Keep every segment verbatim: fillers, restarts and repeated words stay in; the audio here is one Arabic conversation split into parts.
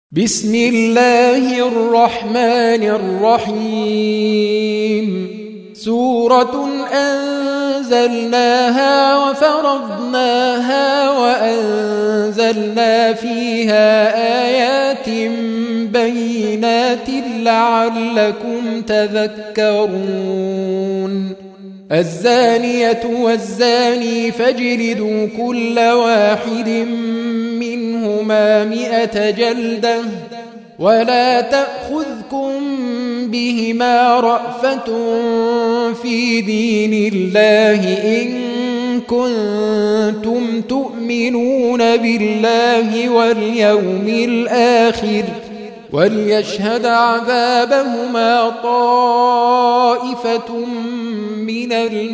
بسم الله الرحمن الرحيم سورة أنزلناها وفرضناها وأنزلنا فيها آيات بينات لعلكم تذكرون الزانية والزاني فاجلدوا كل واحد منهما مئة جلدة ولا تأخذكم بهما رأفة في دين الله إن كنتم تؤمنون بالله واليوم الآخر وليشهد عذابهما طائفة من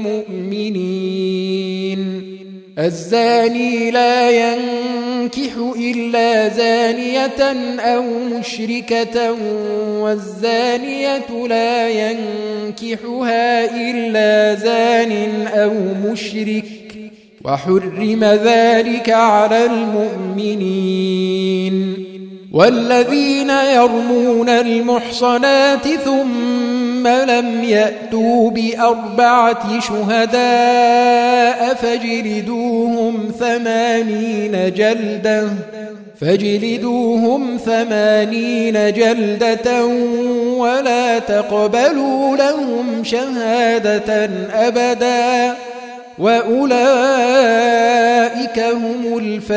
المؤمنين الزاني لا ينكح إلا زانية أو مشركة والزانية لا ينكحها إلا زان أو مشرك وحرم ذلك على المؤمنين والذين يرمون المحصنات ثم لم يأتوا بأربعة شهداء فاجلدوهم ثمانين جلدة فاجلدوهم ثمانين جلدة ولا تقبلوا لهم شهادة أبدا وأولئك هم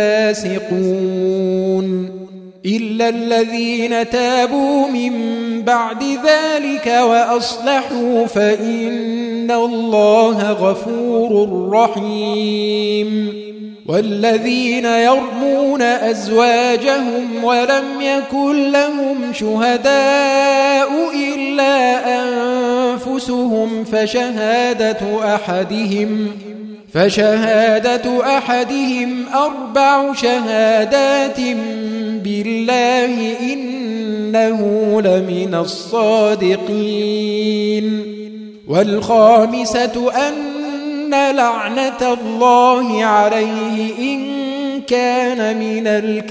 الفاسقون إلا الذين تابوا من بعد ذلك وأصلحوا فإن الله غفور رحيم والذين يرمون أزواجهم ولم يكن لهم شهداء إلا أنفسهم فشهادة أحدهم فشهادة أحدهم أربع شهادات بالله إنه لمن الصادقين والخامسة أن لعنة الله عليه إن كان من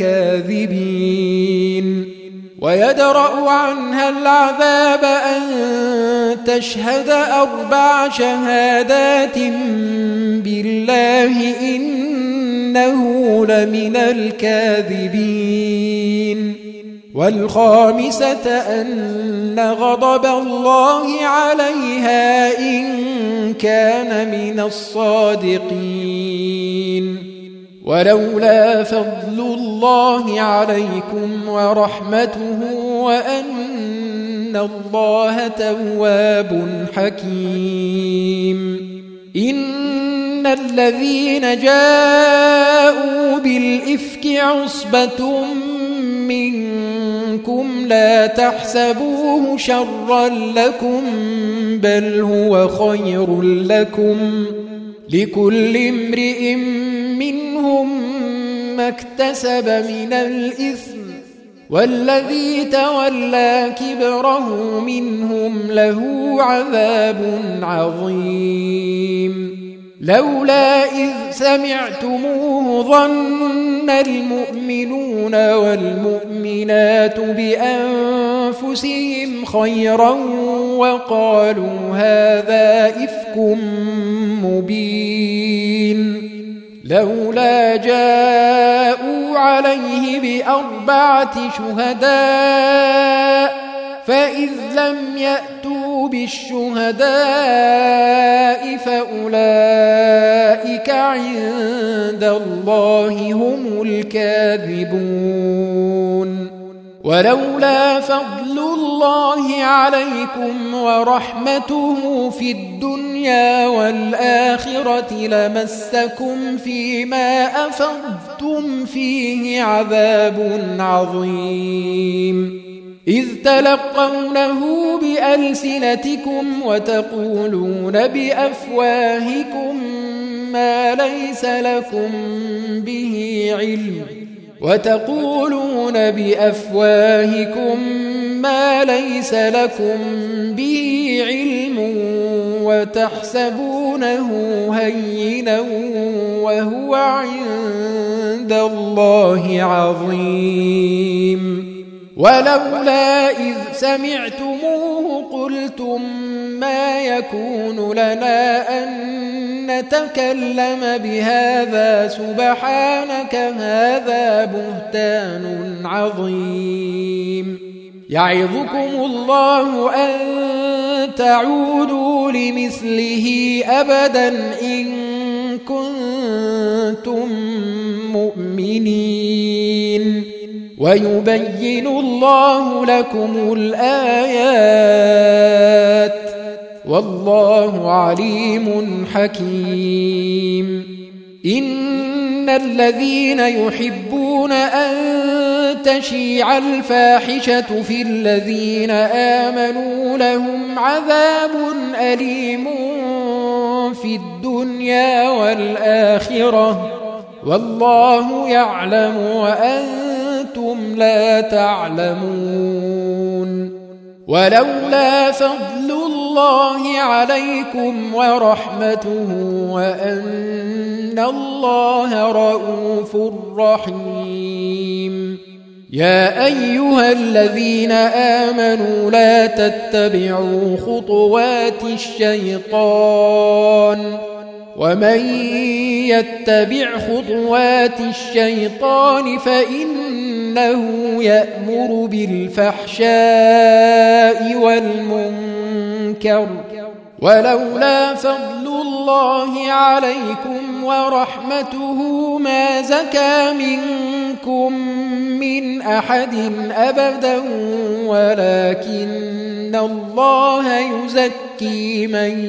الكاذبين ويدرأ عنها العذاب أن تشهد أربع شهادات بالله إنه لمن الكاذبين والخامسة أن غضب الله عليها إن كان من الصادقين ولولا فضل الله عليكم ورحمته وأن الله تواب حكيم إن الذين جاءوا بالإفك عصبة منكم لا تحسبوه شرا لكم بل هو خير لكم لكل امرئ منهم ما اكتسب من الإثم والذي تولى كبره منهم له عذاب عظيم لولا إذ سمعتموه ظن المؤمنون والمؤمنات بأنفسهم خيرا وقالوا هذا إفك مبين لولا جاءوا عليه بأربعة شهداء فإذ لم يأتوا بالشهداء فأولئك عند الله هم الكاذبون ولولا فضل الله عليكم ورحمته في الدنيا والآخرة لمسكم فيما أفضتم فيه عذاب عظيم إذ تلقونه بألسنتكم وتقولون بأفواهكم ما ليس لكم به علم وتقولون بأفواهكم ما ليس لكم به علم وتحسبونه هينا وهو عند الله عظيم ولولا إذ سمعتموه قلتم ما يكون لنا أن نتكلم بهذا سبحانك هذا بهتان عظيم يعظكم الله أن تعودوا لمثله أبدا إن كنتم مؤمنين ويبين الله لكم الآيات والله عليم حكيم إن الذين يحبون أن تشيع الفاحشة في الذين آمنوا لهم عذاب أليم في الدنيا والآخرة والله يعلم وأنتم لا تعلمون ولولا فضل الله عليكم ورحمته وأن الله رؤوف رحيم يا أيها الذين آمنوا لا تتبعوا خطوات الشيطان ومن يتبع خطوات الشيطان فإنه يأمر بالفحشاء والمنكر ولولا فضل الله عليكم ورحمته ما زكى منكم من أحد أبدا ولكن الله يزكي من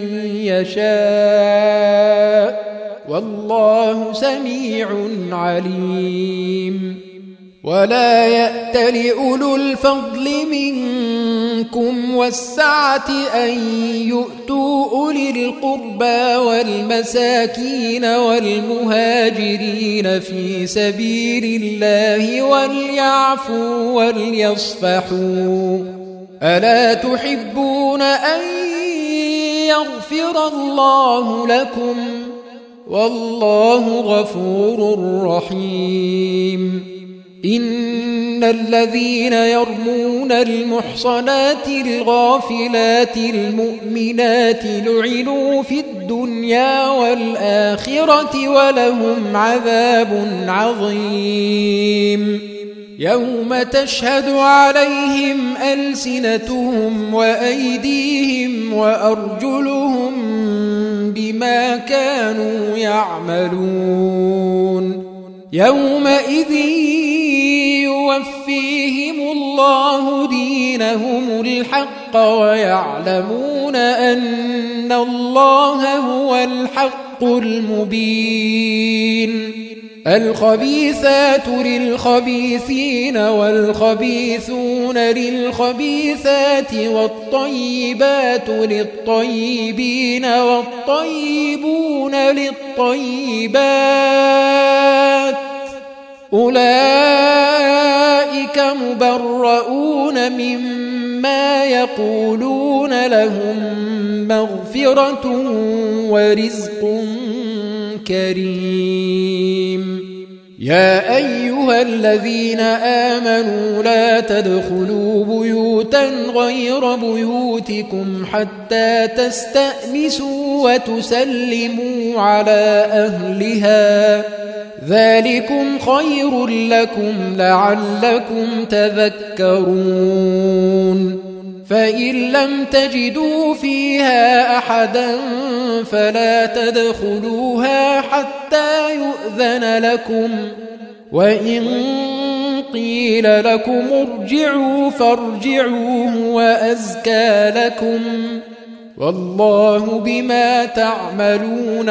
يشاء والله سميع عليم ولا يأتل أولو الفضل منكم والسعة أن يؤتوا أولي القربى والمساكين والمهاجرين في سبيل الله وليعفوا وليصفحوا ألا تحبون أن يغفر الله لكم والله غفور رحيم إن الذين يرمون المحصنات الغافلات المؤمنات لعنوا في الدنيا والآخرة ولهم عذاب عظيم يوم تشهد عليهم ألسنتهم وأيديهم وأرجلهم بما كانوا يعملون يومئذ يوفيهم الله دينهم الحق ويعلمون أن الله هو الحق المبين الخبيثات للخبيثين والخبيثون للخبيثات والطيبات للطيبين والطيبون للطيبات أولئك مبرؤون مما يقولون لهم مغفرة ورزق كريم يا أيها الذين آمنوا لا تدخلوا بيوتا غير بيوتكم حتى تستأنسوا وتسلموا على أهلها ذلكم خير لكم لعلكم تذكرون فإن لم تجدوا فيها أحدا فلا تدخلوها حتى يؤذن لكم وإن قيل لكم ارجعوا فارجعوا هو أزكى لكم والله بما تعملون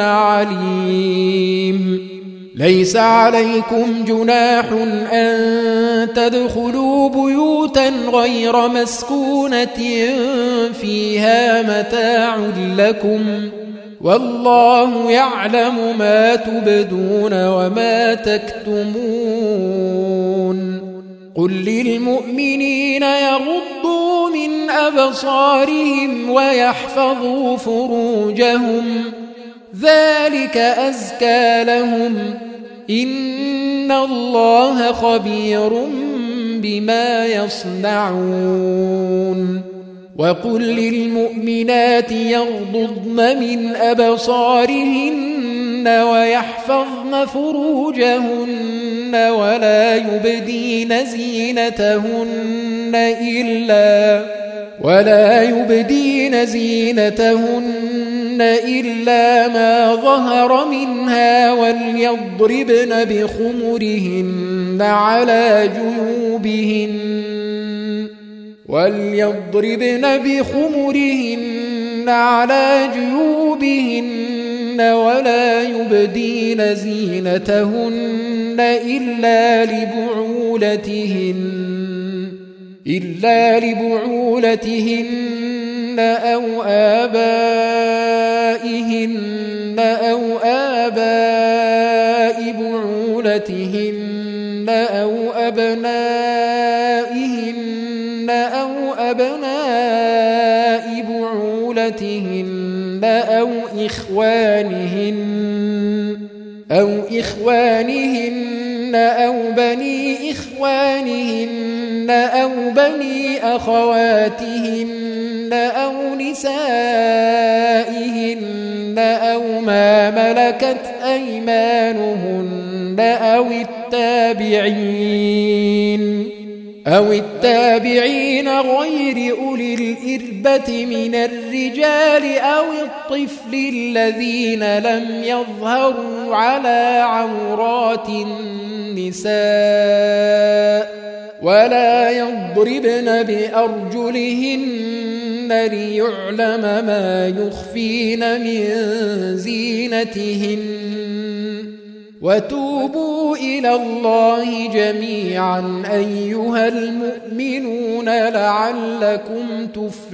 عليم ليس عليكم جناح أن تدخلوا بيوتا غير مسكونة فيها متاع لكم والله يعلم ما تبدون وما تكتمون قل للمؤمنين يغضوا من أبصارهم ويحفظوا فروجهم ذلك أزكى لهم إن الله خبير بما يصنعون وقل للمؤمنات يغضضن من أبصارهن ويحفظن فروجهن ولا يبدين زينتهن إلا ولا يبدين زينتهن إلا ما ظهر منها وليضربن بخمرهن على جيوبهن وليضربن بخمرهن على جيوبهن ولا يبدين زينتهن إلا لبعولتهن إلا لبعولتهن أو آبائهن أو آباء بعولتهن أو أبنائهن أو أبناء بعولتهن أو إخوانهن أو إخوانهن أو بني إخوانهن أو بني أخواتهن أو نسائهن أو ما ملكت أيمانهن أو التابعين أو التابعين غير أولي الإربة من الرجال أو الطفل الذين لم يظهروا على عورات النساء ولا يضربن بأرجلهن ليعلم ما يخفين من زينتهن وتوبوا إلى الله جميعا أيها المؤمنون لعلكم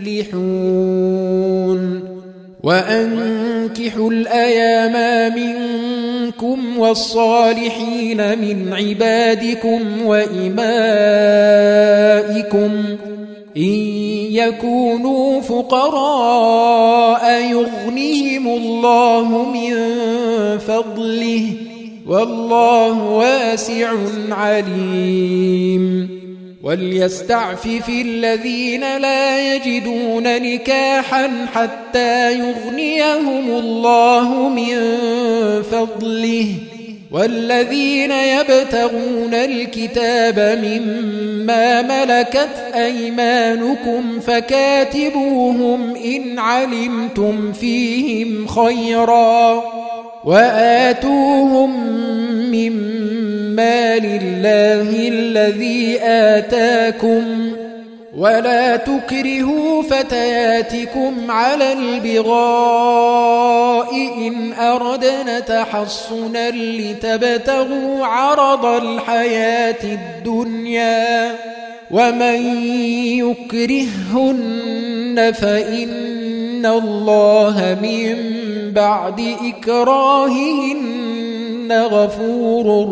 تفلحون وأنكحوا الأيام منكم والصالحين من عبادكم وإمائكم إن يكونوا فقراء يغنيهم الله من فضله والله واسع عليم وليستعفف الذين لا يجدون نكاحا حتى يغنيهم الله من فضله والذين يبتغون الكتاب مما ملكت أيمانكم فكاتبوهم إن علمتم فيهم خيرا وآتوهم من مال الله الذي آتاكم ولا تكرهوا فتياتكم على البغاء إن أردنا تحصنا لتبتغوا عرض الحياة الدنيا ومن يكرههن فإن الله من بعد إكراههن غفور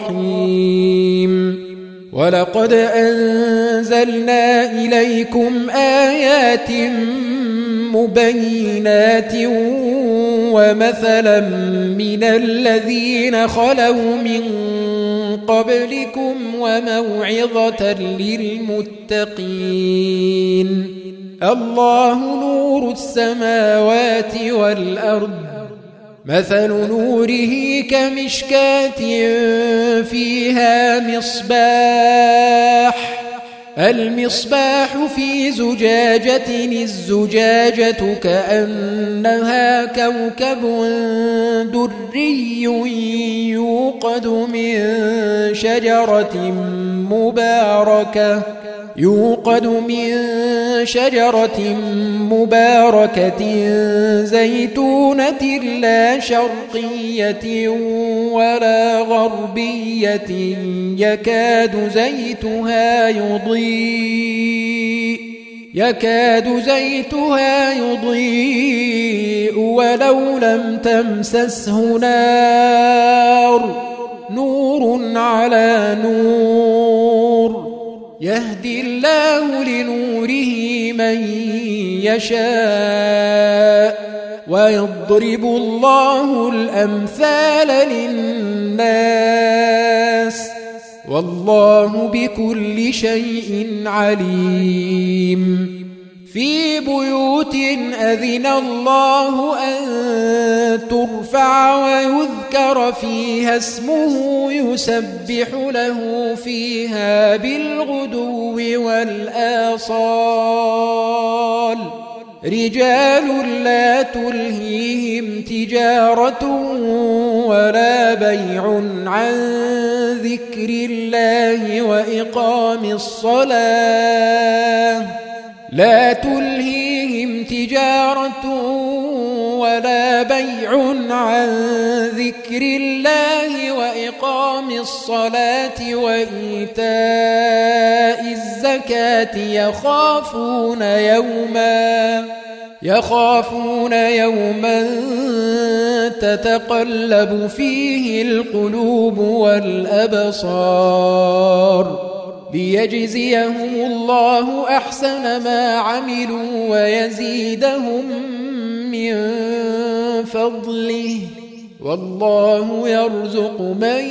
رحيم ولقد أنزلنا إليكم آيات مبينات ومثلا من الذين خلوا من قبلكم وموعظة للمتقين الله نور السماوات والأرض مثل نوره كمشكاة فيها مصباح المصباح في زجاجة الزجاجة كأنها كوكب دري يوقد من شجرة مباركة يوقد من شجرة مباركة زيتونة لا شرقية ولا غربية يكاد زيتها يضيء يكاد زيتها يضيء ولو لم تمسسه نار نور على نور يهدي الله لنوره من يشاء ويضرب الله الأمثال للناس والله بكل شيء عليم في بيوت أذن الله أن ترفع ويذكر فيها اسمه يسبح له فيها بالغدو والآصال رجال لا تلهيهم تجارة ولا بيع عن ذكر الله وإقام الصلاة لا تلهيهم تجارة ولا بيع عن ذكر الله وإقام الصلاة وإيتاء الزكاة يخافون يوما يخافون يوما تتقلب فيه القلوب والأبصار ليجزيهم الله أحسن ما عملوا ويزيدهم من فضله والله يرزق من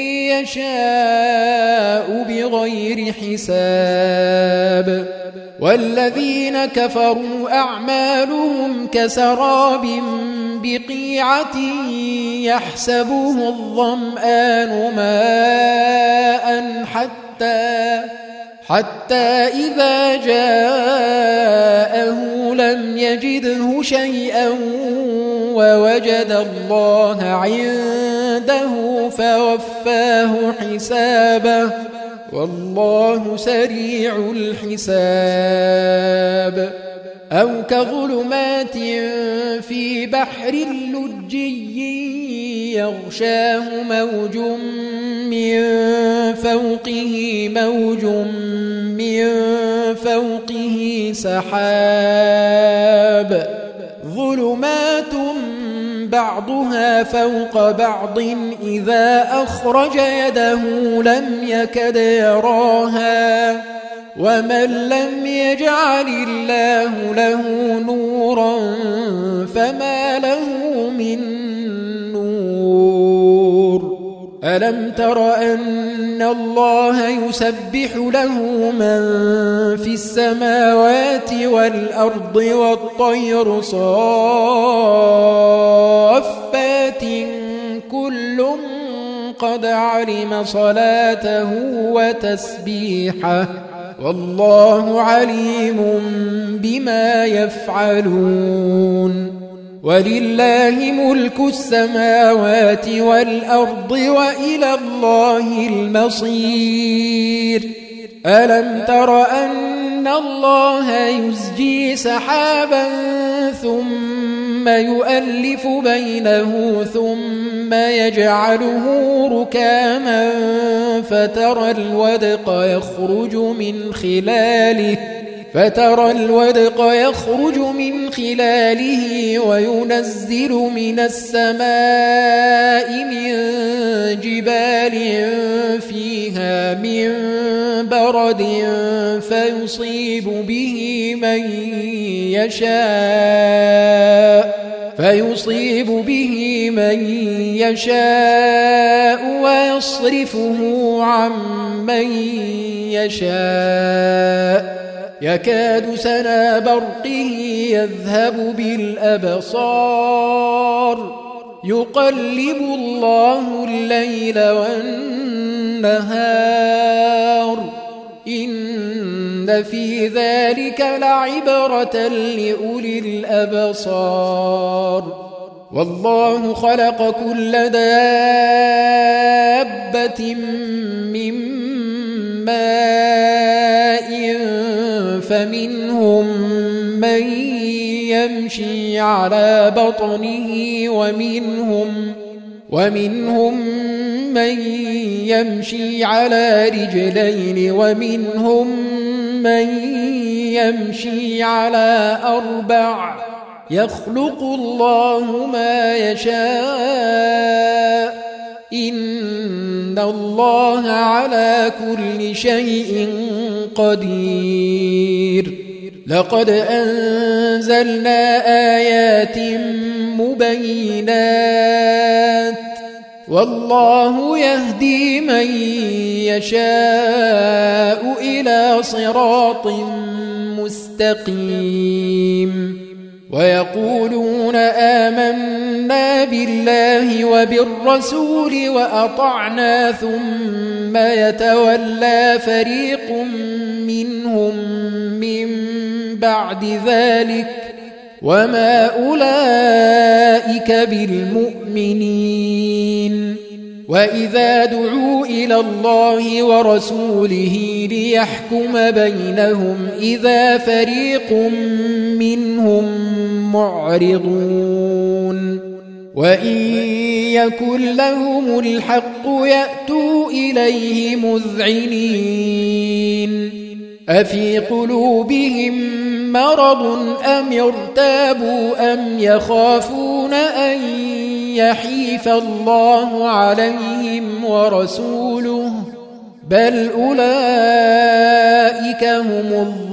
يشاء بغير حساب والذين كفروا أعمالهم كسراب بقيعة يحسبه الظمآن ماء حتى حتى إذا جاءه لم يجده شيئا ووجد الله عنده فوفاه حسابه والله سريع الحساب أو كظلمات في بحر لجي يغشاه موج من فوقه موج من فوقه سحاب ظلمات بعضها فوق بعض إذا أخرج يده لم يكد يراها ومن لم يجعل الله له نورا فما له من نور ألم تر أن الله يسبح له من في السماوات والأرض والطير صافات كل قد علم صلاته وتسبيحه والله عليم بما يفعلون ولله ملك السماوات والأرض وإلى الله المصير ألم تر أن الله يزجي سحابا ثم يؤلف بينه ثم يجعله ركاما فترى الودق يخرج من خلاله فترى الودق يخرج من خلاله وينزل من السماء من جبال فيها من برد فيصيب به من يشاء فيصيب به من يشاء ويصرفه عن من يشاء يكاد سنا برقه يذهب بالأبصار يقلب الله الليل والنهار إن في ذلك لعبرة لأولي الأبصار والله خلق كل دابة من ماء فمنهم من يمشي على بطنه ومنهم ومنهم من يمشي على رجلين ومنهم من يمشي على أربع يخلق الله ما يشاء إن الله على كل شيء قدير لقد أنزلنا آيات مبينات والله يهدي من يشاء إلى صراط مستقيم ويقولون آمنا بالله وبالرسول وأطعنا ثم يتولى فريق منهم من بعد ذلك وما أولئك بالمؤمنين وإذا دعوا إلى الله ورسوله ليحكم بينهم إذا فريق منهم معرضون وإن يكن لهم الحق يأتوا إليه مذعنين أفي قلوبهم مرض أم ارتابوا أم يخافون أن يحيف الله عليهم ورسوله بل أولئك هم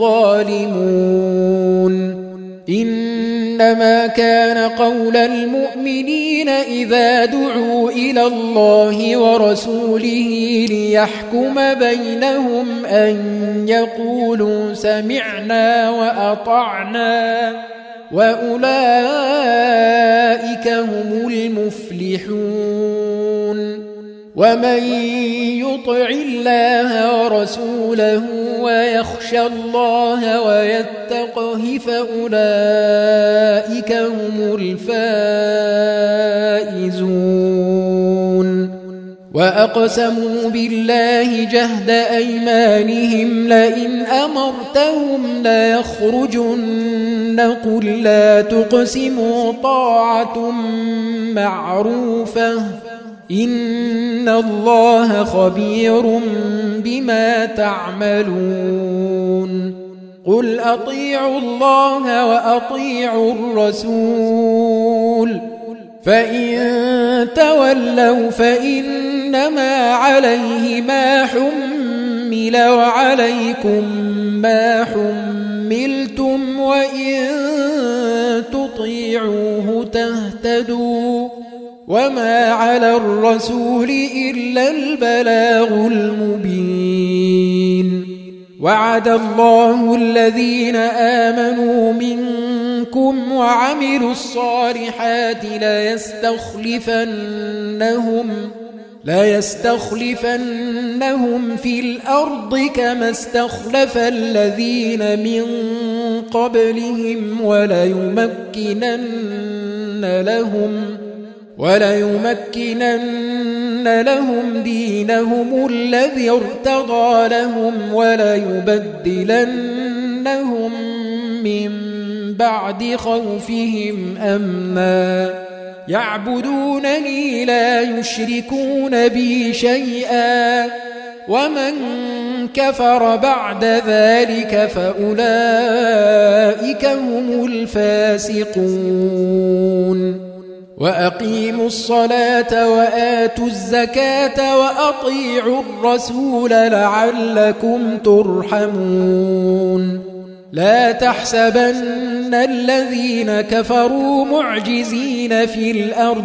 الظالمون إنما كان قول المؤمنين إذا دعوا إلى الله ورسوله ليحكم بينهم أن يقولوا سمعنا وأطعنا وأولئك هم المفلحون ومن يطع الله ورسوله ويخشى الله ويتقه فأولئك هم الفائزون وأقسموا بالله جهد أيمانهم لئن أمرتهم ليخرجن قل لا تقسموا طاعة معروفة إن الله خبير بما تعملون قل أطيعوا الله وأطيعوا الرسول فإن تولوا فإنما عليه ما حمل وعليكم ما حملتم وإن تطيعوه تهتدوا وما على الرسول إلا البلاغ المبين وعد الله الذين آمنوا منكم وعملوا الصالحات ليستخلفنهم ليستخلفنهم في الأرض كما استخلف الذين من قبلهم وليمكنن لهم وليمكنن لهم دينهم الذي ارتضى لهم وليبدلنهم من بعد خوفهم أمنا يعبدونني لا يشركون بي شيئا ومن كفر بعد ذلك فأولئك هم الفاسقون وأقيموا الصلاة وآتوا الزكاة وأطيعوا الرسول لعلكم ترحمون لا تحسبن الذين كفروا معجزين في الأرض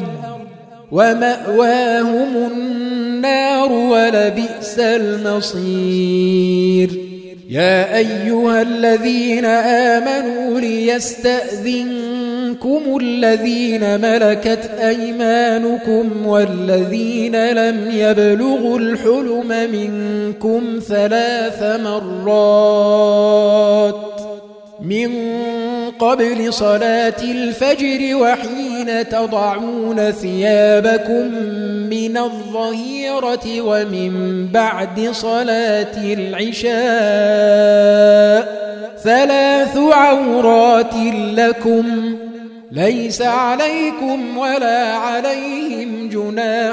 ومأواهم النار ولبئس المصير يا أيها الذين آمنوا ليستأذنكم الذين ملكت أيمانكم والذين لم يبلغوا الحلم منكم ثلاث مرات من قبل صلاة الفجر وحين تضعون ثيابكم من الظهيرة ومن بعد صلاة العشاء ثلاث عورات لكم ليس عليكم ولا عليهم جناح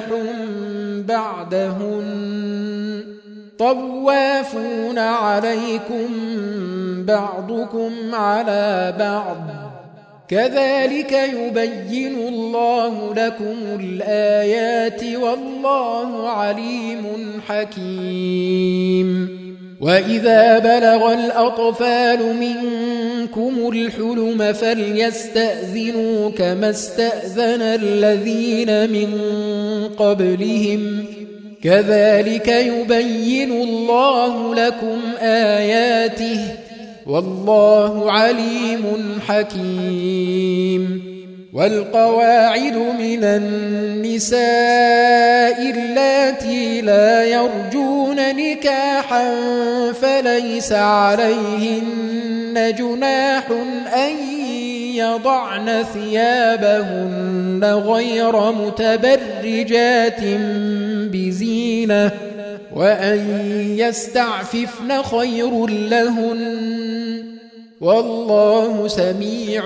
بعدهن طوافون عليكم بعضكم على بعض كذلك يبين الله لكم الآيات والله عليم حكيم وإذا بلغ الأطفال منكم الحلم فليستأذنوا كما استأذن الذين من قبلهم كذلك يبين الله لكم آياته والله عليم حكيم. والقواعد من النساء اللاتي لا يرجون نكاحا فليس عليهن جناح أن يضعن ثيابهن غير متبرجات بزينة وأن يستعففن خير لهن والله سميع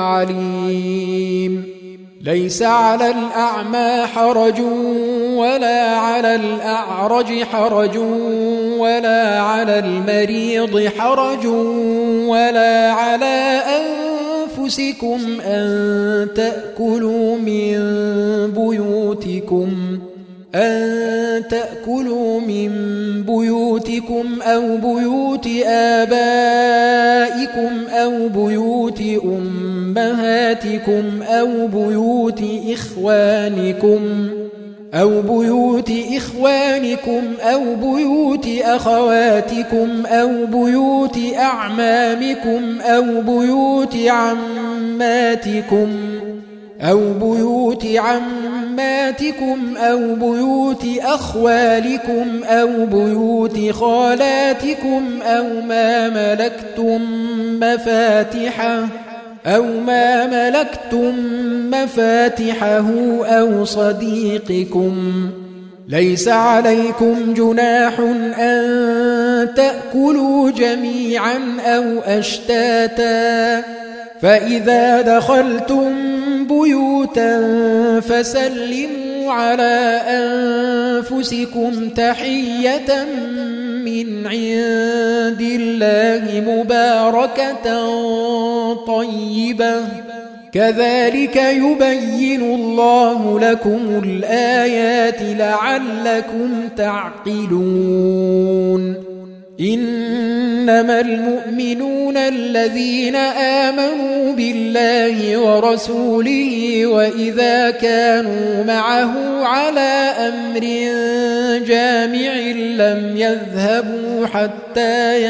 عليم. ليس على الأعمى حرج ولا على الأعرج حرج ولا على المريض حرج ولا على أنفسكم أن تأكلوا من بيوتكم أن تأكلوا من بيوتكم أو بيوت آبائكم أو بيوت أمهاتكم أو بيوت إخوانكم أو بيوت إخوانكم أو بيوت أخواتكم أو بيوت أعمامكم أو بيوت عماتكم أو بيوت عماتكم أو بيوت أخوالكم أو بيوت خالاتكم أو ما ملكتم مفاتحه أو ما ملكتم مفاتحه أو صديقكم. ليس عليكم جناح أن تأكلوا جميعا أو أشتاتا فإذا دخلتم بيوتا فسلموا على أنفسكم تحية من عند الله مباركة طيبة كذلك يبين الله لكم الآيات لعلكم تعقلون. إنما المؤمنون الذين آمنوا بالله ورسوله وإذا كانوا معه على أمر جامع لم يذهبوا حتى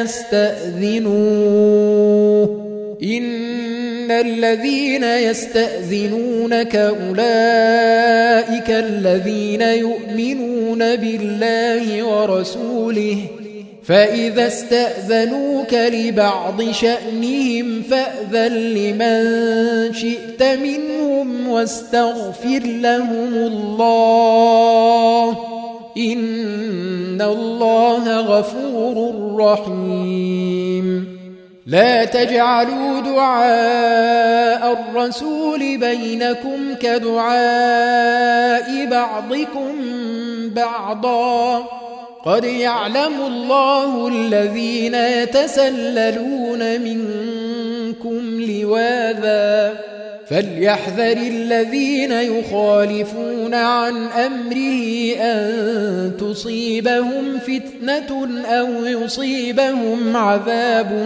يستأذنوه إن الذين يستأذنونك أولئك الذين يؤمنون بالله ورسوله فإذا استأذنوك لبعض شأنهم فأذن لمن شئت منهم واستغفر لهم الله إن الله غفور رحيم. لا تجعلوا دعاء الرسول بينكم كدعاء بعضكم بعضا قد يعلم الله الذين يتسللون منكم لواذا فليحذر الذين يخالفون عن أمره أن تصيبهم فتنة أو يصيبهم عذاب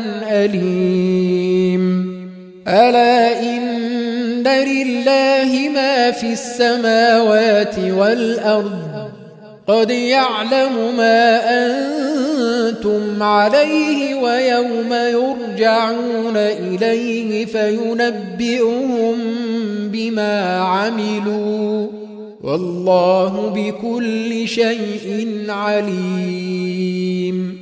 أليم. ألا إن لله ما في السماوات والأرض قد يعلم ما أنتم عليه ويوم يرجعون إليه فينبئهم بما عملوا والله بكل شيء عليم.